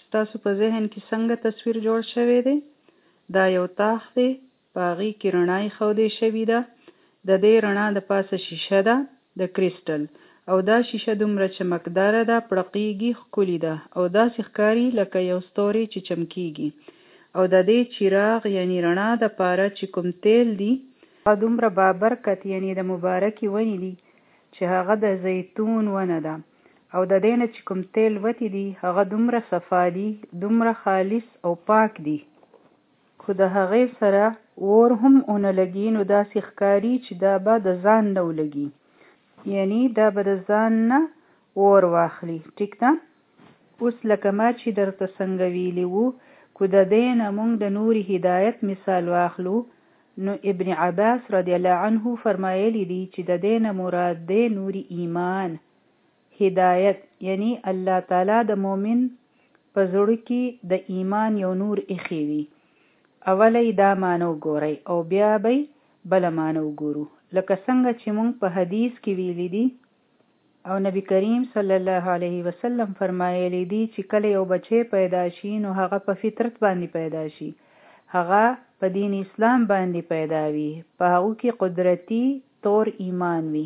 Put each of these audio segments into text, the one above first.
ستاسو په ذهن کې څنګه تصویر جوړ شوی دی؟ دا یو طاق دی، په هغې کې رڼا ایښودې شوې ده. د دې رڼا د پاسه شیشه ده د کریسټل، او دا شیشه دومره چمکداره ده، پړقېږي، ښکلې ده او داسې ښکاري لکه یو ستوری چې چمکېږي. او د دې چراغ یعنی رڼا دپاره چې کوم تیل دي هغه دومره بابرکت یعنی د مبارکې ونې دي چې هغه د زیتون ونه ده. او د دې نه چې کوم تیل وتې دي هغه دومره صفا دي، دومره خالص او پاک دي، خو د هغې سره اور هم ونه لګي، نو داسې ښکاري چې دا به د ځان نه ولګي، یعنی دا به د ځان نه اور واخلي. ټیک ده؟ اوس لکه ما چې درته څنګه ویلي وو، کو د دې نه موږ د نور هدایت مثال واخلو، نو ابن عباس رضی الله عنه فرمایلی دی چې د دې نه مراد دی نور ایمان، هدایت، یعنی الله تعالی د مؤمن په زړه کې د ایمان یو نور ایښی وي. اوله یې دا معنی وګورئ او بیا به بله معنی وګورو، لکه څنګه چې موږ په حدیث کې ویلی دي او نبی کریم صلی الله علیه وسلم فرمایلی دی چې کله یو بچی پیدا شي نو هغه په فطرت باندې پیدا شي، هغه په دین اسلام باندې پیدا وي، په هغو کې قدرتی طور ایمان وي.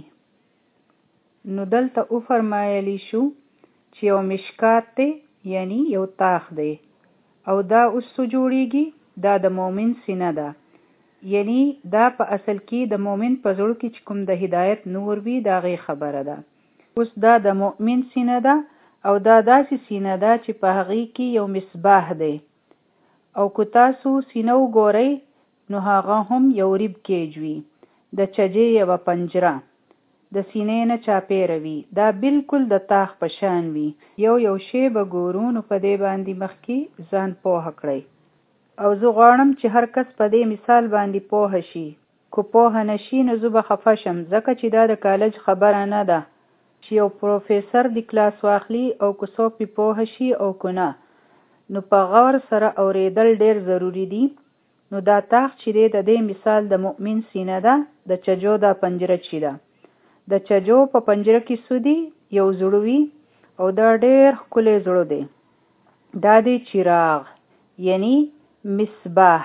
نو دلته وفرمایلی شو چې یو مشکات دی، یعنی یو طاق دی، او دا اوس څه جوړیږي؟ دا د مؤمن سینه ده، یعنی دا په اصل کې د مؤمن په زړه کې چې کوم د هدایت نور وي د هغې خبره ده. اوس دا د مؤمن سینه ده، او دا داسې سینه ده چې په هغې کې یو مصباح دی، او که تاسو سینه وګورئ نو هغه هم یو ریب کیج وي، د چجې یوه پنجره د سینې نه چاپیره وي، دا بالکل د طاق په شان وي. یو شی به ګورو، نو په دې باندې مخکې ځان پوهه کړئ. او زه غواړم چې هر کس په دې مثال باندې پوهه شي، که پوهه نشي نو زه به خفه شم، ځکه چې دا د کالج خبره نه ده چې یو پروفیسر د کلاس واخلي او که څوک پې پوهه شي او که نه. نو په غور سره اورېدل ډېر ضروري دي. نو دا طاق چې دی د دې مثال د مؤمن سینه ده، د چجو دا پنجره چې ده، د چجو په پنجره کې څه دي؟ یو زړه وي، او دا ډېر ښکلی زړه دی. دا دی چراغ، یعنی مصباح،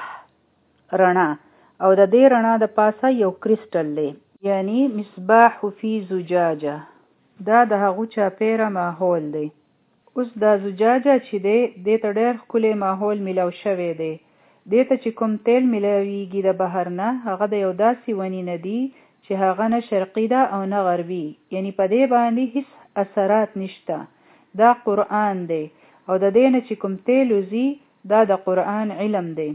رڼا، او د دې رڼا د پاسه یو کریسټل دی، یعنی مصباح فی زجاجه، دا د هغو چاپیره ماحول دی. اوس دا زجاجه چې دی دې ته ډېر ښکلی ماحول میلاو شوی دی. دې ته چې کوم تیل میلاویږي د بهر نه، هغه د یو داسې ونې نه دي چې هغه نه شرقي ده او نه غربي، یعنی په دې باندې هیڅ اثرات نشته. دا قرآن دی، او د دې نه چې کوم تیل وځي دا د قرآن علم دی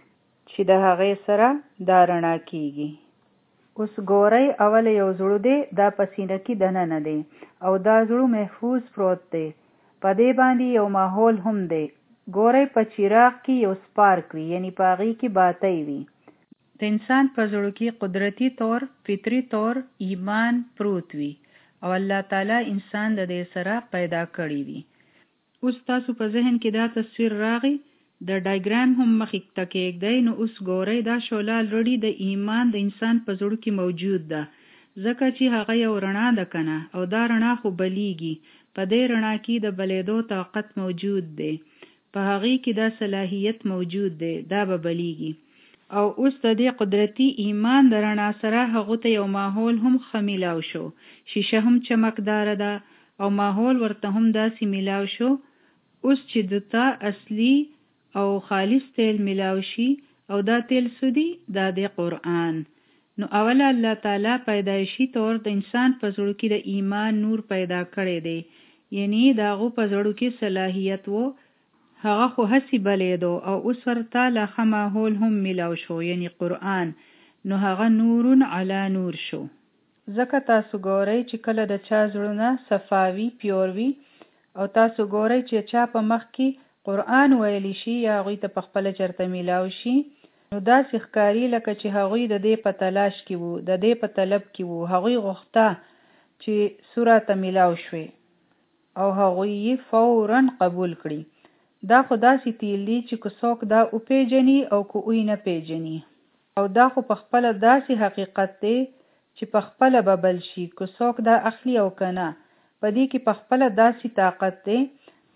چې د هغې سره دا رڼا کیږي. اوس ګورئ، اوله یو زړه دی، دا په سینه کې دننه دی، او دا زړه محفوظ پروت دی، په دې باندې یو ماحول هم دی. ګورئ په چراغ کې یو سپارک وي، یعنی په هغې کې باتی وي. د انسان په زړه کې قدرتی طور، فطري طور ایمان پروت وي، او الله تعالی انسان د دې سره پیدا کړی وي. اوس تاسو په ذهن کې دا تصویر راغی، د ډایګرام هم مخې ته کېږدئ. نو اوس ګورئ، دا شعله الریډي د ایمان د انسان په زړه کې موجود ده، ځکه چې هغه یو رڼا ده که نه، او دا رڼا خو بلیږي، په دې رڼا کې د بلیدو طاقت موجود دی، په هغې کې دا صلاحیت موجود دی، دا به بلیږي. او اوس د دې قدرتی ایمان د رڼا سره هغو ته یو ماحول هم ښه میلاو شو، شیشه هم چمکداره ده او ماحول ورته هم داسې میلاو شو. اوس چې دته اصلي او خالص تیل میلاو شي، او دا تیل څه دی؟ دا دی قرآن. نو اوله الله تعالی پیدایشي طور د انسان په زړه کې د ایمان نور پیدا کړی دی، یعنی د هغو په زړه کې صلاحیت و، هغه خو هسې بلیدو، او اوس ورته لا ښه ماحول هم میلاو شو، یعنی قرآن. نو هغه نورون علی نور شو. ځکه تاسو ګورئ چې کله د چا زړونه صفاوي، پیور وي، او تاسو ګورئ چې چا په مخ کې قرآن ویلی شي یا هغوی ته په خپله چېرته میلاو شي، نو داسې ښکاري لکه چې هغوی د دې په تلاش کې وو، د دې په طلب کې وو، هغوی غوښته چې څه راته میلاو شوې، او هغوی یې فوراً قبول کړي. دا خو داسې تیل دی چې که څوک دا وپیژني او که اوی نه پیژني، او دا خو په خپله داسې حقیقت دی چې په خپله به بل شي، که څوک دا اخلي او که نه. په دې کې په خپله داسې طاقت دی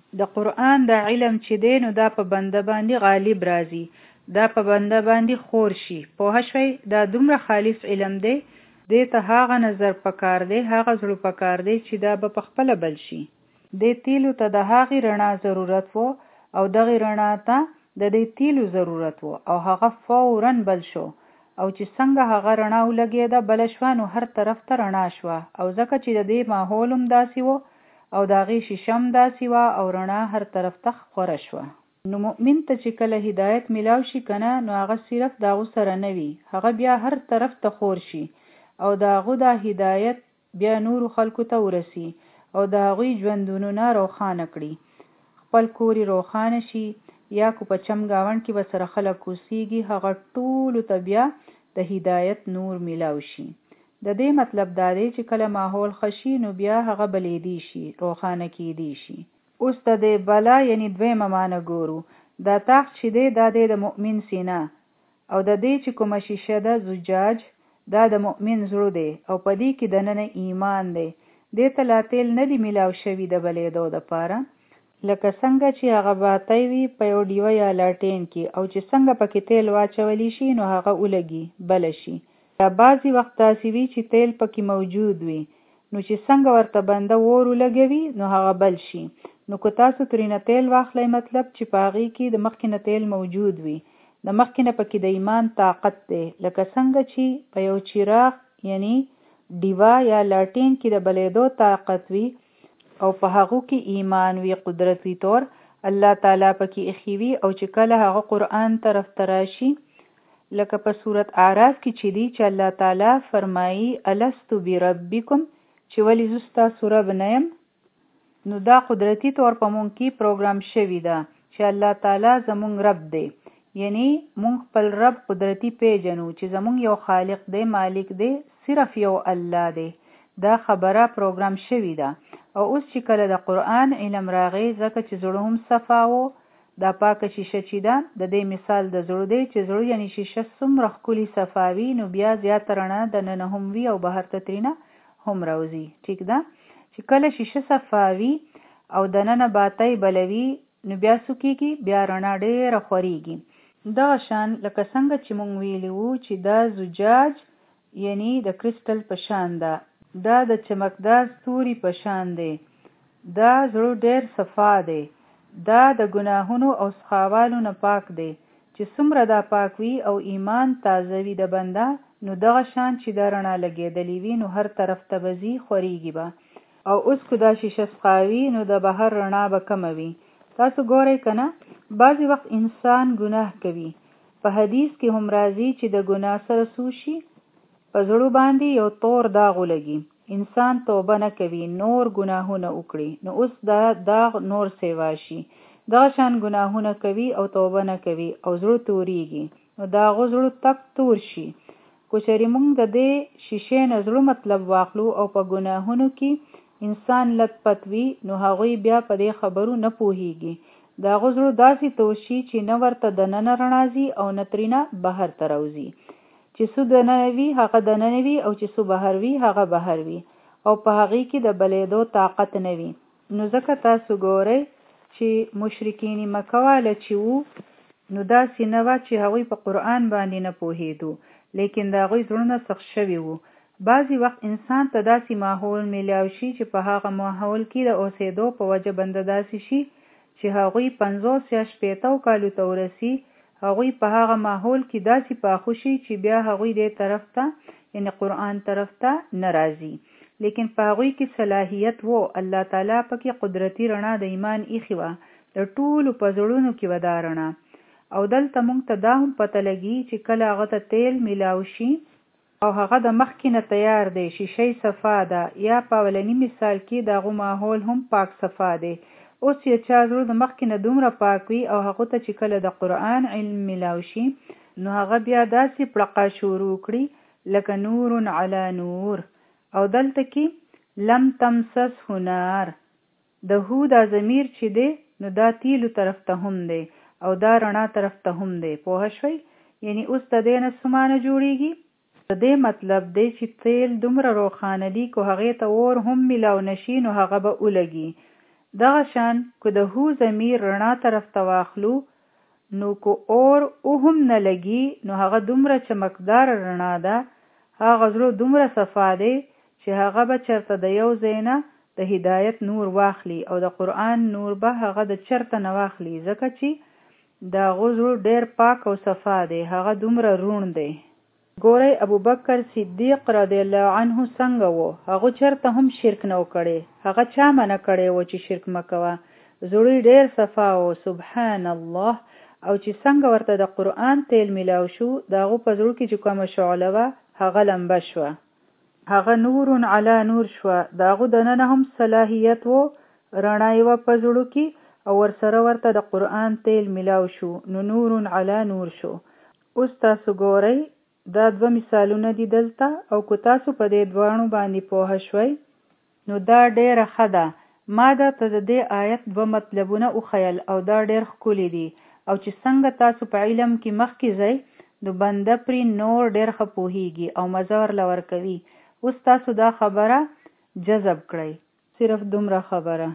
د قرآن د علم چې دی نو دا په بنده باندې غالب راځي، دا په بنده باندې خور شي. پوه شوئ؟ دا دومره خالص علم دی، دې ته هغه نظر پکار دی، هغه زړه پکار دی چې دا به پخپله بل شي. دې تیلو ته د هغې رڼا ضرورت و او دغې رڼا ته د دې تیلو ضرورت و او هغه فوراً بل شو، او چې څنګه هغه رڼا ولګېده بله شوه نو هر طرف ته رڼا شوه، او ځکه چې د دې ماحول هم داسې و او د هغې شیشه هم داسې وه او رڼا هر طرف ته خوره شوه. نو مؤمن ته چې کله هدایت میلاو شي که نه، نو هغه صرف د هغو سره نه وي، هغه بیا هر طرف ته خور شي او د هغو دا هدایت بیا نورو خلکو ته ورسي او د هغوی ژوندونونه روښانه کړي، خپل کور روښانه شي، یا کو په چم ګاونډ کې به سره خلک اوسېږي، هغه ټولو ته بیا د هدایت نور میلاو شي. د دې مطلب دا دی چې کله ماحول ښه شي نو بیا هغه بلیدی شي، روښانه کیدی شي. اوس د دې بلا یعنی دویمه معنی ګورو. دا تخت چې دی دا دی د مؤمن سینه، او د دې چې کومه شیشه ده زجاج، دا د مؤمن زړه دی او په دې کې دننه ایمان دی. دې ته لا تیل نه دی میلاو شوي د بلیدو دپاره، لکه څنګه چې هغه باتی وي په یو ډیوه یا لاټین کې، او چې څنګه پکې تیل واچولی شي نو هغه ولګي بله شي. یا بعضې وخت داسې وي چې تیل پکې موجود وي، نو چې څنګه ورته بنده اور ولګوي نو هغه بل شي. نو که تاسو ترېنه تیل واخلئ، مطلب چې په هغې کې د مخکې نه تیل موجود وي، د مخکې نه پکې د ایمان طاقت دی، لکه څنګه چې په یو چراغ یعنی ډیوه یا لاټین کې د بلیدو طاقت وي او په هغو کې ایمان وي قدرتي طور، الله تعالی پکې ایښي وي. او چې کله هغه قرآن طرف ته راشي، لکه په سورت اعراف کې چې دی چې الله تعالی فرمایي الستو بربکم، چې ولې زه ستاسو رب نه یم، نو دا قدرتي طور په مونږ کې پروګرام شوي ده چې الله تعالی زمونږ رب دی، یعنی مونږ خپل رب قدرتي پیژنو چې زمونږ یو خالق دی، مالک دی، صرف یو الله دی. دا خبره پروګرام شوي ده. او اوس چې کله د قرآن علم راغی، ځکه چې زړه هم صفا و، دا پاکه شیشه چې ده د دې مثال د زړه دی چې زړه یعنی شیشه څومره ښکلي صفاوي، نو بیا زیاته رڼا دننه هم وي او بهر ته ترېنه هم راوځي. ټیک ده؟ چې کله شیشه صفاوي او دننه باتی بلوي نو بیا څه کېږي؟ بیا رڼا ډېره خورېږي. دغه شان لکه څنګه چې مونږ ویلي وو چې دا زجاج یعنی د کرسټل په شان ده، دا د چمکدار ستوري په شان دی، دا زړه ډېر صفا دی، دا د ګناهونو او سخاوالو نه پاک دی. چې څومره دا پاک وي او ایمان تازه وي د بنده، نو دغه شان چې دا رڼا لګېدلې وي نو هر طرف ته به ځي، خورېږي به. او اوس که دا شیشه سخاوي نو د بهر رڼا به کمه وي. تاسو ګورئ که نه، بعضې وخت انسان ګناه کوي، په حدیث کې هم راځي چې د ګناه سره څه شي؟ په زړه باندې یو تور داغ ولګي، انسان توبه نه کوي، نور ګناهونه وکړي، نو اوس دا داغ نور سیوا شي. دغه شان ګناهونه کوي او توبه نه کوي او زړه تورېږي، نو د هغو زړه تک تور شي. که چېرې موږ د دې شیشې نه زړه مطلب واخلو او په ګناهونو کې انسان لت پت وي، نو هغوی بیا په دې خبرو نه پوهېږي. د هغو زړه داسې تور شي چې نه ورته دننه رڼا ځي او نه ترېنه بهر ته راوځي. چې څه دننه وي هغه دننه وي، او چې څه بهر وي هغه بهر وي، او په هغې کې د بلیدو طاقت نه وي. نو ځکه تاسو ګورئ چې مشرکین مکه واله چې وو، نو داسې نه وه چې هغوی په قرآن باندې نه پوهېدو، لیکن د هغوی زړونه سخت شوي وو. بعضې وخت انسان ته داسې ماحول میلاو شي چې په هغه ماحول کې د اوسېدو په وجه بنده داسې شي چې هغوی 50 یا 60 کالو ته ورسي، هغوی په هغه ماحول کې داسې پاخو شي چې بیا هغوی دې طرف ته یعنی قرآن طرف ته نه راځي. لیکن په هغوی کې صلاحیت وو، الله تعالی پکې قدرتي رڼا د ایمان ایښې وه، د ټولو په زړونو کې وه دا رڼا. او دلته موږ ته دا هم پته لګي چې کله هغه ته تیل میلاو شي او هغه د مخکې نه تیار دی، شیشه صفا ده، یا په اولني مثال کې د هغو ماحول هم پاک صفا دی. اوس چې چا زړه د مخکې نه دومره پاک وي او هغه ته چې کله د قرآن علم میلاو شي، نو هغه بیا داسې پړقه شروع کړي لکه نور علی نور. او دلته کې لم تمسسه نار، د هو دا ضمیر چې دی نو دا تیلو طرف ته هم دی او دا رڼا طرف ته هم دی. پوه شوئ؟ یعنی اوس د دې نه څه معنی جوړېږي؟ د دې مطلب دی چې تیل دومره روښانه دي که هغې ته اور هم میلاو نشي نو هغه به ولګي. دغه شان که د هو ضمیر رڼا طرف ته واخلو نو که اور او هم نه لګي نو هغه دومره چمکدار رڼا ده، هغه زړه دومره صفا دی چې هغه به چرته د یو ځای نه د هدایت نور واخلي او د قرآن نور به هغه د چرته نه واخلي، ځکه چې د هغه زړه ډیر پاک او صفا دی، هغه دومره روڼ دی. ګورئ ابوبکر صدیق رضی الله عنه څنګه و، هغه چرته هم شرک نه کړی، هغه چا منع کړی و چې شرک مکوه، زړه ډیر صفا و، سبحان الله. او چې څنګه ورته د قرآن تیل ملاو شو، د هغه په زړه کې چې کومه شعله وه هغه لمبه شوه، هغه نور علی نور شوه، د هغه دننه هم صلاحیت و، رڼا یې وه په زړه کې او ورسره ورته د قرآن تیل ملاو شو نو نور علی نور شو. اوس تاسو ګورئ دا دوه مثالونه دي دلته، او که تاسو په دې دوانو باندې پوه شوئ نو دا ډیره ښه ده. ما درته د دې آیت دوه مطلبونه وښیل او دا ډیر ښکلي دي، او چې څنګه تاسو په علم کې مخکې ځئ نو بنده پرې نور ډیر ښه پوهیږي او مزه ورله ورکوي. اوس تاسو دا خبره جذب کړئ، صرف دومره خبره.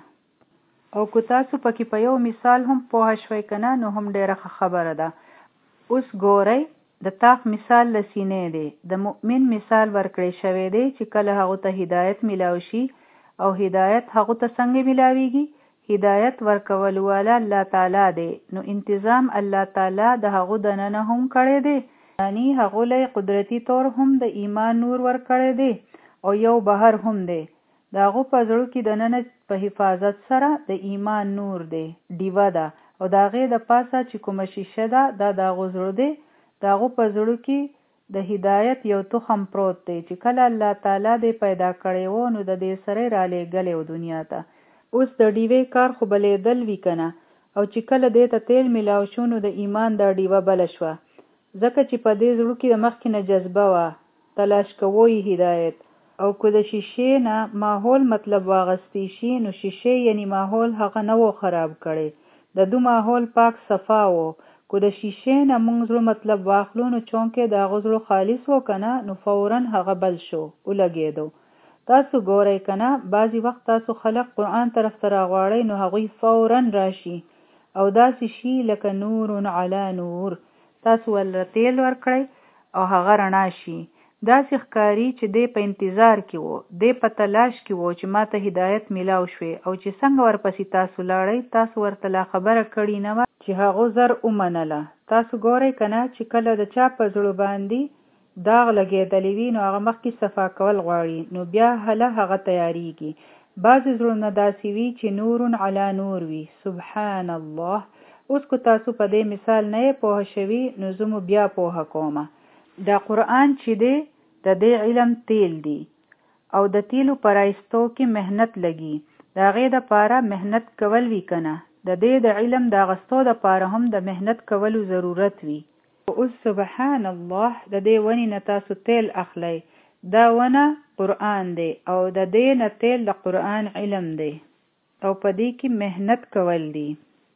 او که تاسو پکې په یو مثال هم پوه شوئ که نه نو هم ډیره ښه خبره ده. اوس ګورئ د طاق مثال له سینې دی، د مؤمن مثال ورکړی شوی دی چې کله هغه ته هدایت ملاو شي، او هدایت هغه ته څنګه ملاویږي؟ هدایت ورکول والا الله تعالی دی، نو انتظام الله تعالی د هغه دننه هم کړی دی، یعنی هغه له قدرتی طور هم د ایمان نور ور کړی دی او یو بهر هم دی، د هغه په زړه کې دننه په حفاظت سره د ایمان نور دی، ډیوه ده، او د هغې د پاسه چې کومه شیشه ده دا د هغه زړه دی، د هغه په زړه کې د هدایت یو تخم پروت دی چې کله الله تعالی دی پیدا کړی و نو د دې سره را لېږلی و دنیا ته. اوس د ډیوې کار خو بلیدل وي که نه، او چې کله دې ته تیل ملاو شو نو د ایمان دا ډیوه بله شوه، ځکه چې په دې زړه کې د مخکې نه جذبه وه، تلاش کوی هدایت. او که د شیشې نه ماحول مطلب واغستی شي نو شیشې یعنی ماحول هغه نه و خراب کړی، د دو ماحول پاک صفا و. که د شیشې نه مونږ زړه مطلب واخلو نو چونکې د هغه زړه خالص و که نه نو فوراً هغه بل شو، ولګېدو. تاسو ګورئ که نه بعضې وخت تاسو خلق قرآن طرف ته راغواړئ نو هغوی فوراً راشي، او داسې شي لکه نور علی نور، تاسو ولله تیل ورکړئ او هغه رڼا شي، داسې ښکاري چې دی په انتظار کې و، دی په تلاش کې و چې ما ته هدایت ملاو شوی، او چې څنګه ورپسې تاسو لاړئ تاسو ورته لا خبره کړې نه وه چې هغه زر ومنله. تاسو ګورئ که نه چې کله د چا په زړه باندې داغ لګېدلی وي نو هغه مخکې صفا کول غواړي، نو بیا هله هغه تیاریږي. بعضې زړونه داسې وي چې نور علی نور وي، سبحان الله. اوس که تاسو په دې مثال نه پوه شوي نو زه مو بیا پوه کومه. دا قرآن چې دی د دې علم تیل دی، او د تیلو په رایستو کې محنت لګي، د هغې دپاره محنت کول وي که نه، د دې د علم د اغستو دپاره هم د محنت کولو ضرورت وي. اوس سبحان الله د دې ونې نه تاسو تیل اخلی، دا ونه قرآن دی او د دې نه تیل د قرآن علم دی، او په دې کې محنت کول دی.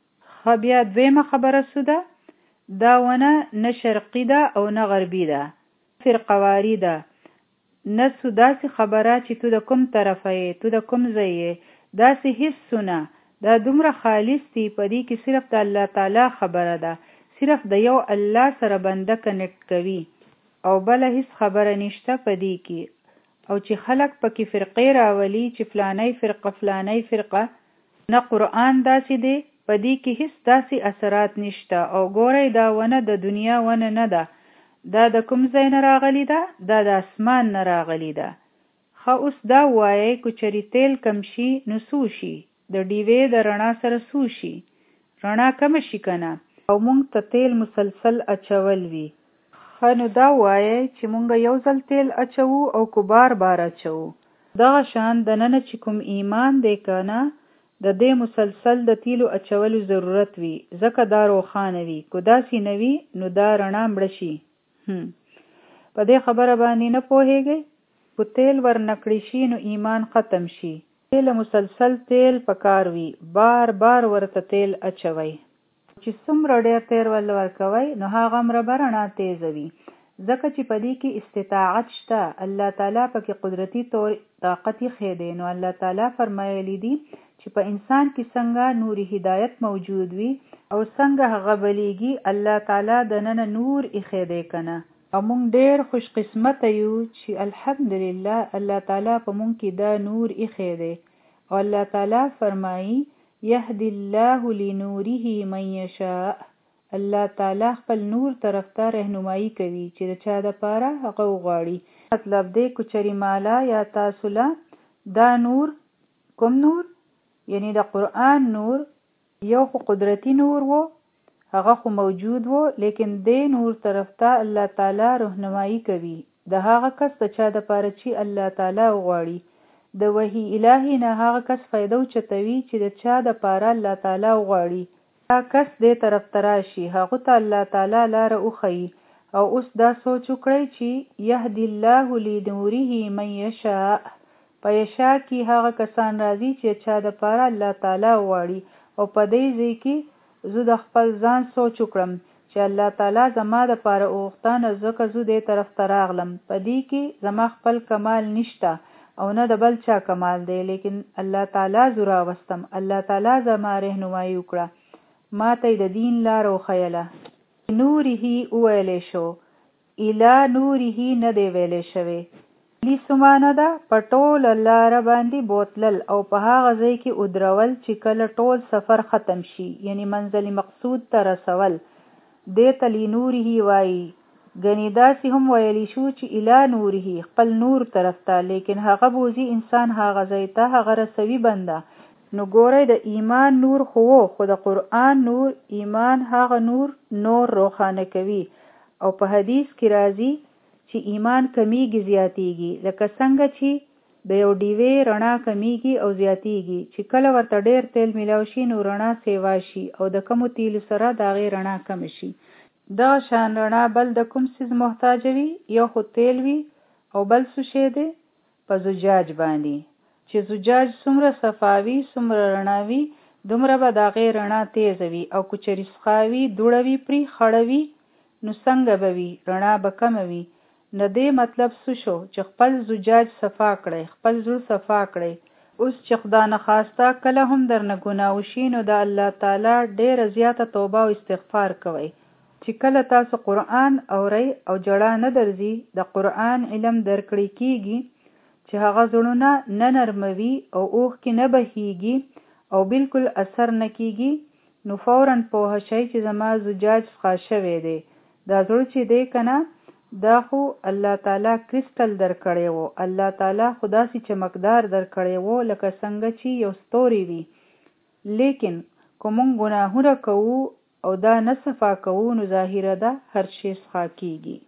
ښه بیا دویمه خبره څه ده؟ دا ونه نه شرقي ده او نه غربي ده، فرقواري ده، نه څه داسې خبره چې تو د کوم طرفه یې، تو د کوم ځای یې، داسې هیڅ نه، دا دومره خالص دی، په دې کې صرف د الله تعالی خبره ده، صرف د یو الله سره بنده کنیکټ کوي او بله هیڅ خبره نشته په دې کې. او چې خلک پکې فرقې راولي چې فلانی فرقه فلانی فرقه، نه قرآن داسې دی، په دې کې هیڅ داسې اثرات نشته. او ګورئ دا ونه د دنیا ونه نه ده، دا د کوم ځای نه راغلی ده؟ دا د اسمان نه راغلی ده. ښه اوس دا ووایئ که چېرې تیل کم شي نو څه وشي؟ د ډیوې د رڼا سره څه وشي؟ رڼا کمه شي که نه؟ او مونږ ته تیل مسلسل اچول وي. ښه نو دا وایئ چې مونږ یو ځل تیل اچوو او که بار بار اچوو، دغه شان دننه چې کوم ایمان دی که نه د دې مسلسل د تیلو اچولو ضرورت وي، ځکه دا روښانه وي، که داسې نه وي نو دا رڼا مړه شي. په دې خبره باندې نه پوهیږئ؟ که تیل ورنکړی شي نو ایمان ختم شي، تیل مسلسل تیل پکار وي، بار بار ورته تیل اچوئ، چې څومره ډیر تیر ول ورکوئ نو هغه مره به رڼا تیزوي، ځکه چې په دې کې استطاعت شته، الله تعالی پکې قدرتي طاقت یې ښی دی. نو الله تعالی فرمایلی دي چې چې په انسان کې څنګه نور هدایت موجود وي او څنګه هغه بلیږي الله تعالی د نن نور ایښی دی کنه. او مونږ ډېر خوش قسمته یو چې الحمدلله الله تعالی په مونږ کې دا نور ایښی دی. او الله تعالی فرمایي یهدی الله لنوره من یشاء. الله تعالی خپل نور طرف ته رهنمایي کوي چې د چا دپاره هغه وغواړي. مطلب دی کوچري مالا یا تاسو له دا نور کوم نور یعنی د قرآن نور یو خو قدرتی نور وو هغه خو موجود وو لیکن دې نور طرف ته الله تعالی رهنمایي کوي د هغه کس د چا دپاره چې الله تعالی وغواړي. د وحی الهی نه هغه کس فایده اوچتوي چې د چا دپاره الله تعالی وغواړي. دا کس دې طرف ته راشي هغه ته الله تعالی لاره وښیي. او اوس دا سوچ وکړئ چې یهدی الله لنوره من یشاء. په یشا کې هغه کسان راځي چې چا دپاره الله تعالی وغواړي. او په دې ځای کې زه د خپل ځان سوچ وکړم چې الله تعالی زما دپاره وغوښته نو ځکه زه دې طرف ته راغلم. په دې کې زما خپل کمال نشته او نه د بل چا کمال دی لیکن الله تعالی زه راوستم. الله تعالی زما رهنمایي وکړه ما ته د دین لاره وښیله. نوره وویلی شو الی نوره نه دی ویلی شوی. لیسمانه ده په ټوله لاره باندې بوتلل او په هغه ځای کې ودرول چې کله ټول سفر ختم شي یعنی منزل مقصود ته رسول. دې ته لنوره وایي. ګنې داسې هم ویلی شو چې الی نوره خپل نور طرف ته لیکن هغه بوزي انسان هغه ځای ته هغه رسوي بنده. نو ګورئ د ایمان نور خو خو د قرآن نور ایمان هغه نور روښانه کوي. او په حدیث کې راځي چې ایمان کمیږي زیاتیږي لکه څنګه چې د یو ډیوې رڼا کمیږي او زیاتیږي چې کله ورته ډیر تیل میلاو شي نو رڼا سیوا شي او د کمو تیلو سره د هغې رڼا کم شي. دغه شان رڼا بل د کوم څیز محتاج وي یو خو تیل وي او بل څه شی دی په زجاج باندې چې زجاج څومره صفاوي څومره رڼا وي دومره به د هغې رڼا تیزه وي او که چېرې سخاوي دوړه وي پرې خړه وي نو څنګه به وي رڼا به کمه وي. نو دې مطلب څه شو چې خپل زجاج صفا کړئ خپل زړه صفا کړئ. اوس چې خدا نخواسته کله هم درنه ګناه وشي نو د الله تعالی ډیره زیاته توبه او استغفار کوئ. چې کله تاسو قرآن اورئ او جړا نه درځي د قرآن علم درکړی کیږي چې هغه زړونه نه نرموي او اوښکې نه بهیږي او بالکل اثر نه کیږي نو فوراً پوه شئ چې زما زجاج سخا شوی دی. دا زړه چې دی کنه دا خو الله تعالی کرسټل درکړی وو. الله تعالی خو داسې چمکدار درکړی وو لکه څنګه چې یو ستوری وي. لیکن که مونږ ګناهونه کوو او دا نه صفا کوو نو ظاهره ده هر شی سخا کیږي.